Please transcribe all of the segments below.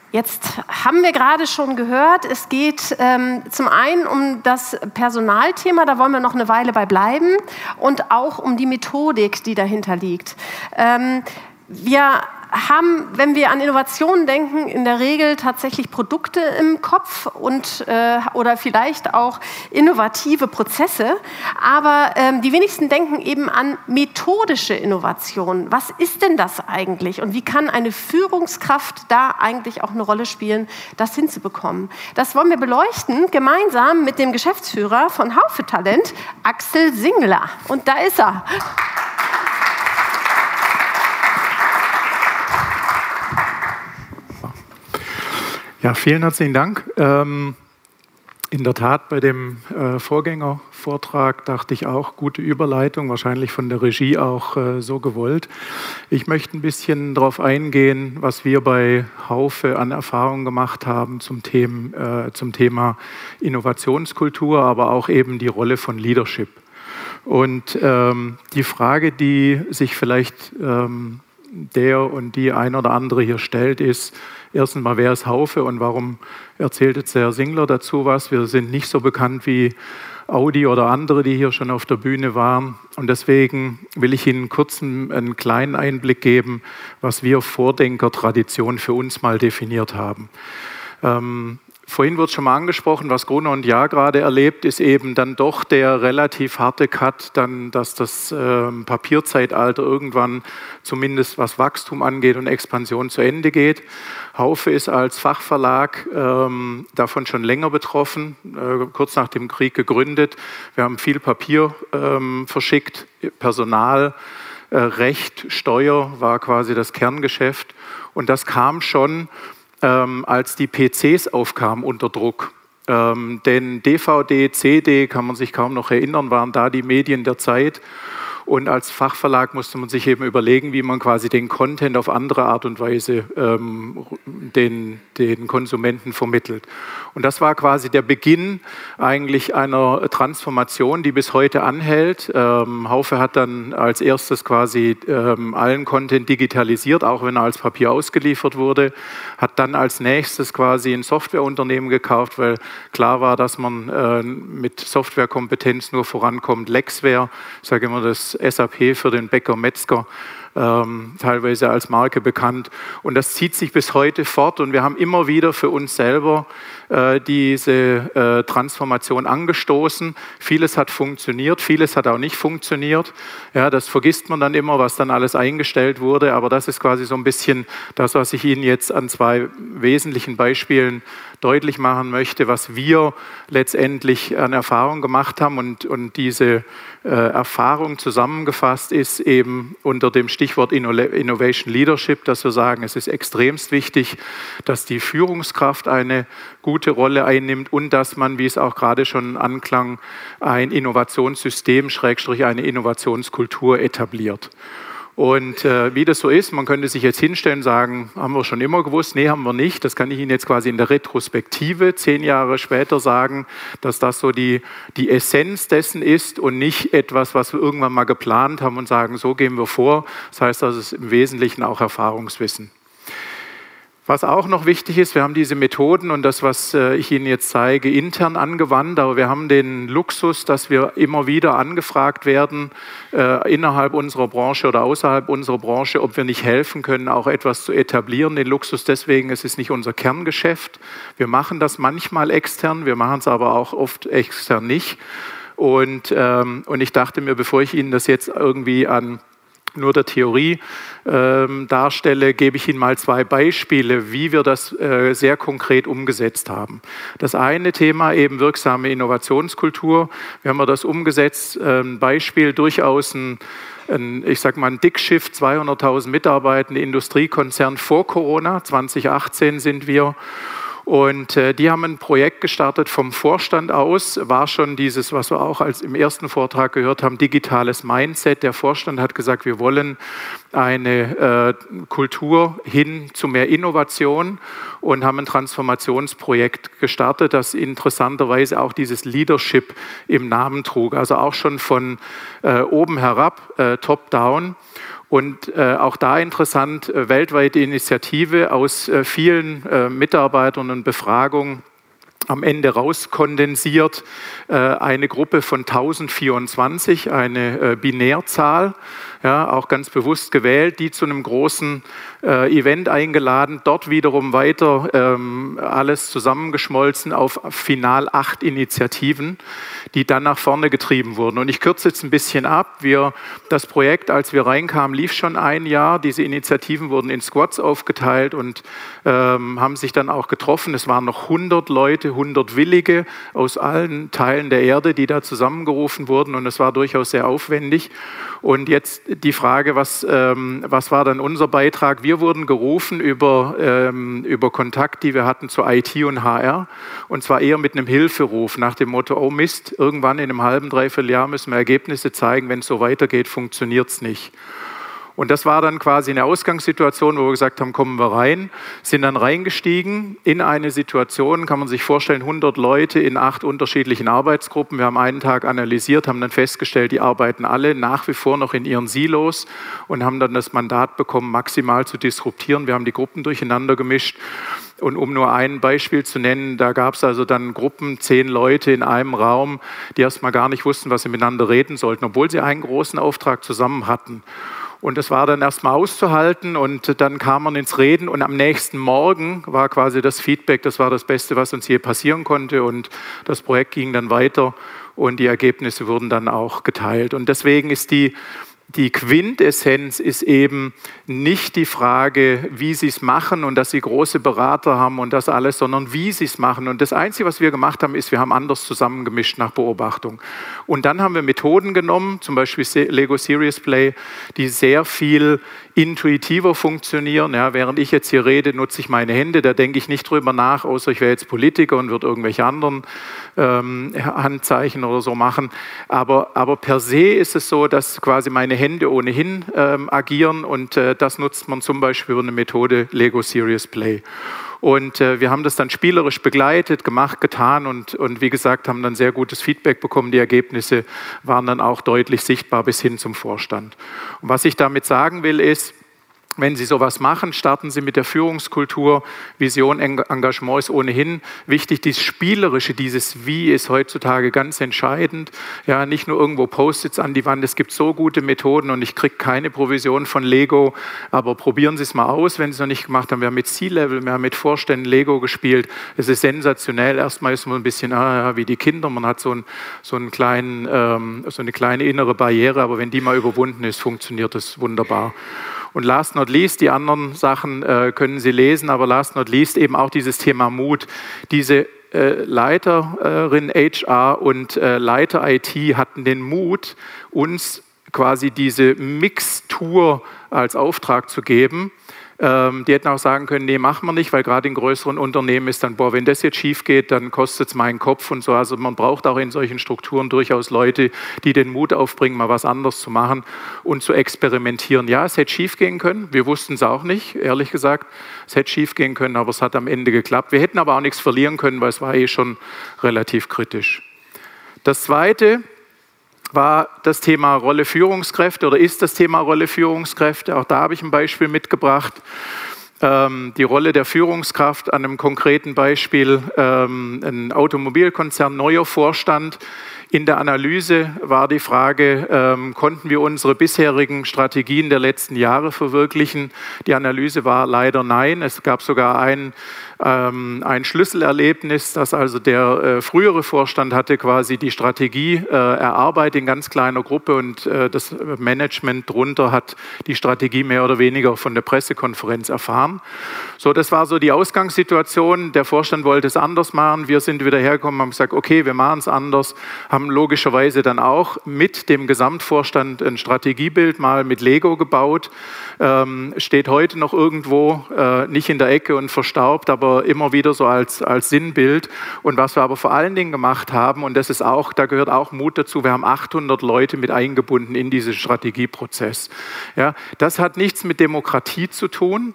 Jetzt haben wir gerade schon gehört, es geht zum einen um das Personalthema, da wollen wir noch eine Weile bei bleiben, und auch um die Methodik, die dahinter liegt. Wir haben, wenn wir an Innovationen denken, in der Regel tatsächlich Produkte im Kopf und oder vielleicht auch innovative Prozesse. Aber die wenigsten denken eben an methodische Innovation. Was ist denn das eigentlich? Und wie kann eine Führungskraft da eigentlich auch eine Rolle spielen, das hinzubekommen? Das wollen wir beleuchten, gemeinsam mit dem Geschäftsführer von Haufe Talent, Axel Singler. Und da ist er. Ja, vielen herzlichen Dank. In der Tat, bei dem Vorgängervortrag dachte ich auch, gute Überleitung, wahrscheinlich von der Regie auch so gewollt. Ich möchte ein bisschen darauf eingehen, was wir bei Haufe an Erfahrungen gemacht haben zum Thema Innovationskultur, aber auch eben die Rolle von Leadership. Und die Frage, die sich vielleicht der und die ein oder andere hier stellt, ist, erstens mal, wer ist Haufe und warum erzählt jetzt der Herr Singler dazu was? Wir sind nicht so bekannt wie Audi oder andere, die hier schon auf der Bühne waren. Und deswegen will ich Ihnen kurz einen kleinen Einblick geben, was wir Vordenkertradition für uns mal definiert haben. Vorhin wurde schon mal angesprochen, was Gruner und Jahr gerade erlebt, ist eben dann doch der relativ harte Cut, dann, dass das Papierzeitalter irgendwann zumindest was Wachstum angeht und Expansion zu Ende geht. Haufe ist als Fachverlag davon schon länger betroffen, kurz nach dem Krieg gegründet. Wir haben viel Papier verschickt, Personal, Recht, Steuer war quasi das Kerngeschäft, und das kam schon als die PCs aufkamen unter Druck. Denn DVD, CD, kann man sich kaum noch erinnern, waren da die Medien der Zeit. Und als Fachverlag musste man sich eben überlegen, wie man quasi den Content auf andere Art und Weise den Konsumenten vermittelt. Und das war quasi der Beginn eigentlich einer Transformation, die bis heute anhält. Haufe hat dann als erstes quasi allen Content digitalisiert, auch wenn er als Papier ausgeliefert wurde, hat dann als nächstes quasi ein Softwareunternehmen gekauft, weil klar war, dass man mit Softwarekompetenz nur vorankommt. Lexware, ich sage immer, das SAP für den Bäcker, Metzger, teilweise als Marke bekannt. Und das zieht sich bis heute fort. Und wir haben immer wieder für uns selber diese Transformation angestoßen. Vieles hat funktioniert, vieles hat auch nicht funktioniert. Ja, das vergisst man dann immer, was dann alles eingestellt wurde. Aber das ist quasi so ein bisschen das, was ich Ihnen jetzt an zwei wesentlichen Beispielen deutlich machen möchte, was wir letztendlich an Erfahrung gemacht haben. Und diese Erfahrung zusammengefasst ist eben unter dem Stichwort Innovation Leadership, dass wir sagen, es ist extremst wichtig, dass die Führungskraft eine gute Rolle einnimmt und dass man, wie es auch gerade schon anklang, ein Innovationssystem, eine Innovationskultur etabliert. Und wie das so ist, man könnte sich jetzt hinstellen und sagen, haben wir schon immer gewusst? Nee, haben wir nicht. Das kann ich Ihnen jetzt quasi in der Retrospektive 10 Jahre später sagen, dass das so die Essenz dessen ist und nicht etwas, was wir irgendwann mal geplant haben und sagen, so gehen wir vor. Das heißt, das ist im Wesentlichen auch Erfahrungswissen. Was auch noch wichtig ist, wir haben diese Methoden und das, was ich Ihnen jetzt zeige, intern angewandt, aber wir haben den Luxus, dass wir immer wieder angefragt werden, innerhalb unserer Branche oder außerhalb unserer Branche, ob wir nicht helfen können, auch etwas zu etablieren. Den Luxus deswegen, es ist nicht unser Kerngeschäft. Wir machen das manchmal extern, wir machen es aber auch oft extern nicht. Und ich dachte mir, bevor ich Ihnen das jetzt irgendwie an nur der Theorie darstelle, gebe ich Ihnen mal 2 Beispiele, wie wir das sehr konkret umgesetzt haben. Das eine Thema eben wirksame Innovationskultur. Wir haben das umgesetzt, ein Beispiel durchaus ein Dickschiff, 200.000 Mitarbeiter, Industriekonzern vor Corona, 2018 sind wir. Und die haben ein Projekt gestartet vom Vorstand aus, war schon dieses, was wir auch als im ersten Vortrag gehört haben, digitales Mindset. Der Vorstand hat gesagt, wir wollen eine Kultur hin zu mehr Innovation und haben ein Transformationsprojekt gestartet, das interessanterweise auch dieses Leadership im Namen trug, also auch schon von oben herab, top-down. Und auch da interessant, weltweite Initiative aus vielen Mitarbeitern und Befragungen am Ende rauskondensiert, eine Gruppe von 1024, eine Binärzahl, ja, auch ganz bewusst gewählt, die zu einem großen Event eingeladen, dort wiederum weiter alles zusammengeschmolzen auf final 8 Initiativen, die dann nach vorne getrieben wurden. Und ich kürze jetzt ein bisschen ab. Das Projekt, als wir reinkamen, lief schon ein Jahr. Diese Initiativen wurden in Squads aufgeteilt und haben sich dann auch getroffen. Es waren noch 100 Leute, 100 Willige aus allen Teilen der Erde, die da zusammengerufen wurden, und es war durchaus sehr aufwendig. Und jetzt die Frage, was war dann unser Beitrag? Wir wurden gerufen über Kontakt, die wir hatten zu IT und HR, und zwar eher mit einem Hilferuf nach dem Motto, oh Mist, irgendwann in einem halben, dreiviertel Jahr müssen wir Ergebnisse zeigen, wenn es so weitergeht, funktioniert es nicht. Und das war dann quasi eine Ausgangssituation, wo wir gesagt haben, kommen wir rein, sind dann reingestiegen in eine Situation, kann man sich vorstellen, 100 Leute in 8 unterschiedlichen Arbeitsgruppen. Wir haben einen Tag analysiert, haben dann festgestellt, die arbeiten alle nach wie vor noch in ihren Silos und haben dann das Mandat bekommen, maximal zu disruptieren. Wir haben die Gruppen durcheinander gemischt. Und um nur ein Beispiel zu nennen, da gab es also dann Gruppen, 10 Leute in einem Raum, die erst mal gar nicht wussten, was sie miteinander reden sollten, obwohl sie einen großen Auftrag zusammen hatten. Und das war dann erstmal auszuhalten, und dann kam man ins Reden, und am nächsten Morgen war quasi das Feedback, das war das Beste, was uns je passieren konnte, und das Projekt ging dann weiter und die Ergebnisse wurden dann auch geteilt. Und deswegen ist die Quintessenz ist eben nicht die Frage, wie sie es machen und dass sie große Berater haben und das alles, sondern wie sie es machen. Und das Einzige, was wir gemacht haben, ist, wir haben anders zusammengemischt nach Beobachtung. Und dann haben wir Methoden genommen, zum Beispiel Lego Serious Play, die sehr viel intuitiver funktionieren. Ja, während ich jetzt hier rede, nutze ich meine Hände, da denke ich nicht drüber nach, außer ich wäre jetzt Politiker und würde irgendwelche anderen Handzeichen oder so machen. Aber per se ist es so, dass quasi meine Hände ohnehin agieren, und das nutzt man zum Beispiel über eine Methode Lego Serious Play. Und wir haben das dann spielerisch begleitet, gemacht, getan und wie gesagt, haben dann sehr gutes Feedback bekommen. Die Ergebnisse waren dann auch deutlich sichtbar bis hin zum Vorstand. Und was ich damit sagen will, ist, wenn Sie sowas machen, starten Sie mit der Führungskultur. Vision, Engagement ist ohnehin wichtig. Dieses Spielerische, dieses Wie ist heutzutage ganz entscheidend. Ja, nicht nur irgendwo Post-its an die Wand. Es gibt so gute Methoden, und ich kriege keine Provision von Lego. Aber probieren Sie es mal aus, wenn Sie es noch nicht gemacht haben. Wir haben mit C-Level, wir haben mit Vorständen Lego gespielt. Es ist sensationell. Erstmal ist man ein bisschen wie die Kinder. Man hat so eine kleine innere Barriere. Aber wenn die mal überwunden ist, funktioniert es wunderbar. Und last not least, die anderen Sachen können Sie lesen, aber last not least eben auch dieses Thema Mut. Diese Leiterin HR und Leiter IT hatten den Mut, uns quasi diese Mixtur als Auftrag zu geben. Die hätten auch sagen können, nee, machen wir nicht, weil gerade in größeren Unternehmen ist dann, wenn das jetzt schief geht, dann kostet es meinen Kopf und so. Also man braucht auch in solchen Strukturen durchaus Leute, die den Mut aufbringen, mal was anderes zu machen und zu experimentieren. Ja, es hätte schief gehen können, wir wussten es auch nicht, ehrlich gesagt. Es hätte schief gehen können, aber es hat am Ende geklappt. Wir hätten aber auch nichts verlieren können, weil es war schon relativ kritisch. Das Zweite war das Thema Rolle Führungskräfte oder ist das Thema Rolle Führungskräfte. Auch da habe ich ein Beispiel mitgebracht. Die Rolle der Führungskraft an einem konkreten Beispiel, ein Automobilkonzern, neuer Vorstand. In der Analyse war die Frage, konnten wir unsere bisherigen Strategien der letzten Jahre verwirklichen? Die Analyse war leider nein. Es gab sogar ein Schlüsselerlebnis, dass also der frühere Vorstand hatte quasi die Strategie erarbeitet in ganz kleiner Gruppe, und das Management drunter hat die Strategie mehr oder weniger von der Pressekonferenz erfahren. So, das war so die Ausgangssituation. Der Vorstand wollte es anders machen. Wir sind wieder hergekommen, haben gesagt, okay, wir machen es anders, haben haben logischerweise dann auch mit dem Gesamtvorstand ein Strategiebild mal mit Lego gebaut. Steht heute noch irgendwo, nicht in der Ecke und verstaubt, aber immer wieder so als Sinnbild. Und was wir aber vor allen Dingen gemacht haben, und das ist auch, da gehört auch Mut dazu, wir haben 800 Leute mit eingebunden in diesen Strategieprozess. Ja, das hat nichts mit Demokratie zu tun.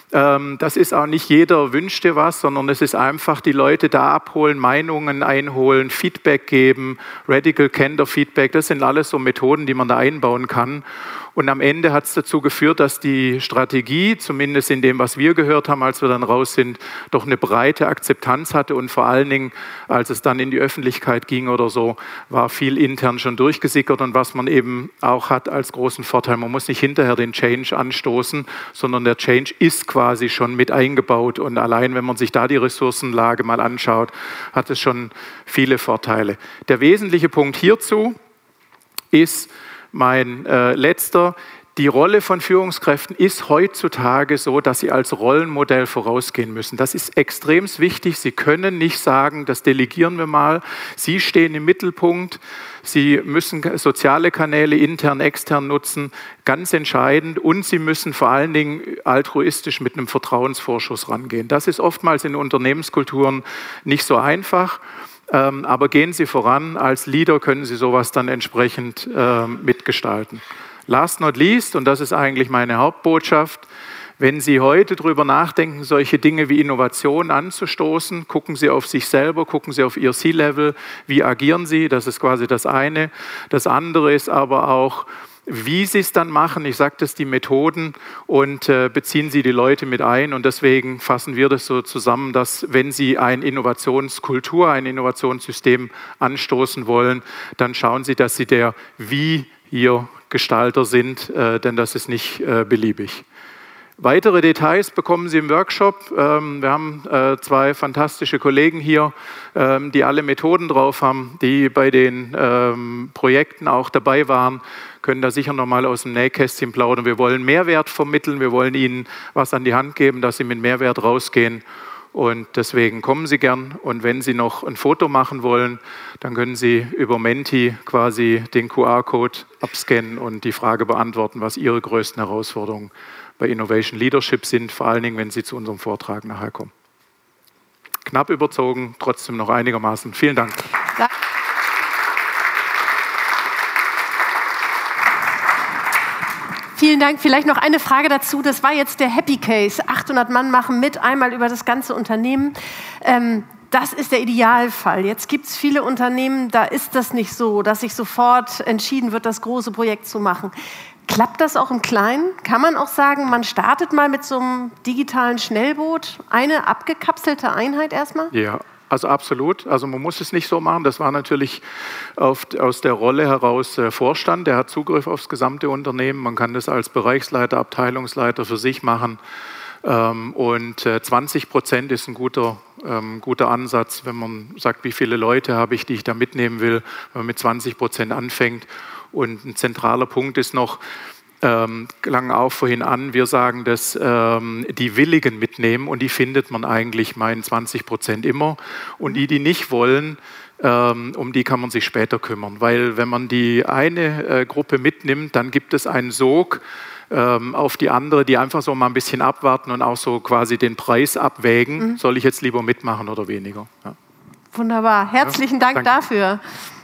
Das ist auch nicht jeder wünscht dir was, sondern es ist einfach die Leute da abholen, Meinungen einholen, Feedback geben, Radical Candor Feedback, das sind alles so Methoden, die man da einbauen kann. Und am Ende hat es dazu geführt, dass die Strategie, zumindest in dem, was wir gehört haben, als wir dann raus sind, doch eine breite Akzeptanz hatte. Und vor allen Dingen, als es dann in die Öffentlichkeit ging oder so, war viel intern schon durchgesickert. Und was man eben auch hat als großen Vorteil, man muss nicht hinterher den Change anstoßen, sondern der Change ist quasi schon mit eingebaut. Und allein, wenn man sich da die Ressourcenlage mal anschaut, hat es schon viele Vorteile. Der wesentliche Punkt hierzu ist, mein letzter, die Rolle von Führungskräften ist heutzutage so, dass sie als Rollenmodell vorausgehen müssen. Das ist extrem wichtig. Sie können nicht sagen, das delegieren wir mal. Sie stehen im Mittelpunkt. Sie müssen soziale Kanäle intern, extern nutzen, ganz entscheidend. Und Sie müssen vor allen Dingen altruistisch mit einem Vertrauensvorschuss rangehen. Das ist oftmals in Unternehmenskulturen nicht so einfach. Aber gehen Sie voran, als Leader können Sie sowas dann entsprechend mitgestalten. Last not least, und das ist eigentlich meine Hauptbotschaft, wenn Sie heute darüber nachdenken, solche Dinge wie Innovation anzustoßen, gucken Sie auf sich selber, gucken Sie auf Ihr C-Level, wie agieren Sie, das ist quasi das eine. Das andere ist aber auch, wie Sie es dann machen, ich sage das, die Methoden und beziehen Sie die Leute mit ein und deswegen fassen wir das so zusammen, dass wenn Sie eine Innovationskultur, ein Innovationssystem anstoßen wollen, dann schauen Sie, dass Sie der Wie hier Gestalter sind, denn das ist nicht beliebig. Weitere Details bekommen Sie im Workshop. Wir haben zwei fantastische Kollegen hier, die alle Methoden drauf haben, die bei den Projekten auch dabei waren, können da sicher nochmal aus dem Nähkästchen plaudern. Wir wollen Mehrwert vermitteln, wir wollen Ihnen was an die Hand geben, dass Sie mit Mehrwert rausgehen. Und deswegen kommen Sie gern. Und wenn Sie noch ein Foto machen wollen, dann können Sie über Menti quasi den QR-Code abscannen und die Frage beantworten, was Ihre größten Herausforderungen bei Innovation Leadership sind, vor allen Dingen, wenn Sie zu unserem Vortrag nachher kommen. Knapp überzogen, trotzdem noch einigermaßen. Vielen Dank. Vielen Dank. Vielleicht noch eine Frage dazu. Das war jetzt der Happy Case. 800 Mann machen mit, einmal über das ganze Unternehmen. Das ist der Idealfall. Jetzt gibt es viele Unternehmen, da ist das nicht so, dass sich sofort entschieden wird, das große Projekt zu machen. Klappt das auch im Kleinen? Kann man auch sagen, man startet mal mit so einem digitalen Schnellboot, eine abgekapselte Einheit erstmal? Ja, also absolut. Also man muss es nicht so machen. Das war natürlich aus der Rolle heraus Vorstand. Der hat Zugriff aufs gesamte Unternehmen. Man kann das als Bereichsleiter, Abteilungsleiter für sich machen. Und 20% ist ein guter Ansatz, wenn man sagt, wie viele Leute habe ich, die ich da mitnehmen will, wenn man mit 20% anfängt. Und ein zentraler Punkt ist noch, klang auch vorhin an, wir sagen, dass die Willigen mitnehmen und die findet man eigentlich mal in 20% immer. Und die nicht wollen, um die kann man sich später kümmern. Weil wenn man die eine Gruppe mitnimmt, dann gibt es einen Sog auf die andere, die einfach so mal ein bisschen abwarten und auch so quasi den Preis abwägen. Soll ich jetzt lieber mitmachen oder weniger? Ja. Wunderbar. Herzlichen Dank dafür.